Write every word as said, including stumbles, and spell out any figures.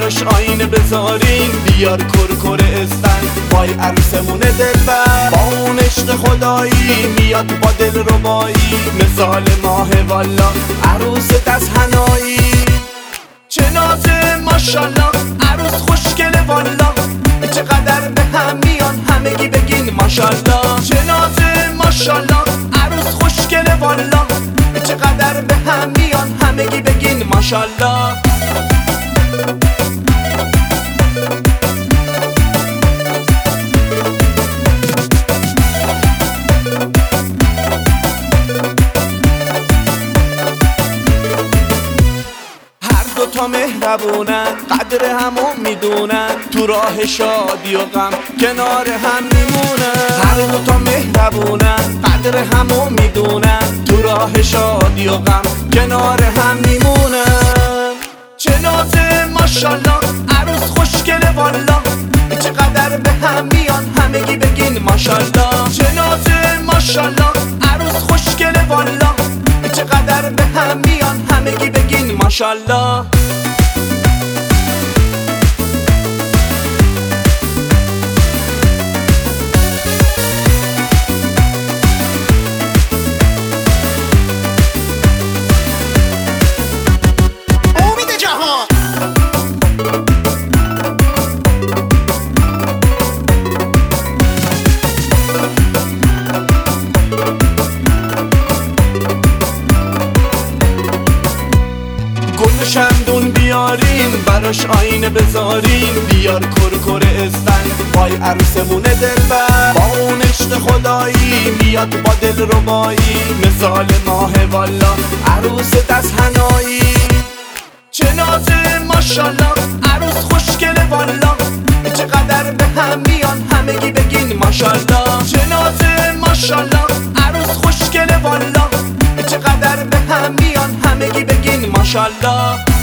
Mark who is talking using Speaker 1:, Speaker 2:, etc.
Speaker 1: براش آینه بذارین، بیار کرکر استن وای عروسمونه دلبر. با اون عشق خدایی میاد با دل ربایی، مثال ماه والا عروست از حنایی. چه نازه ماشالله عروس خوشگله والا، چقدر به هم میان همگی بگین ماشالله. چه نازه ماشالله عروس خوشگله والا، چقدر به هم میان همگی بگین ماشالله. دوتا مهربونن قدر همو میدونن، تو راه شادی و غم کنار هم میمونن. هر دوتا مهربونن قدر همو میدونن، تو راه شادی و غم کنار هم میمونن. چه نازه ماشالله عروس خوشگله والا، چقدر به هم میان همگی بگین ماشالله. چه نازه ماشالله عروس خوشگله والا، چقدر به هم میان همگی بگین ماشالله. شمدون بیارین براش آینه بذارین، بیار کرکر استن وای عروسمونه دلبر. با اون عشق خدایی میاد با دل ربایی، مثال ماه والا عروست از حنایی. چه نازه ماشالله عروس خوشگله والا، چقدر به هم میان همگی بگین ماشالله. چه نازه ماشالله عروس خوشگله والا، چقدر به هم میان همگی بگین ماشالله.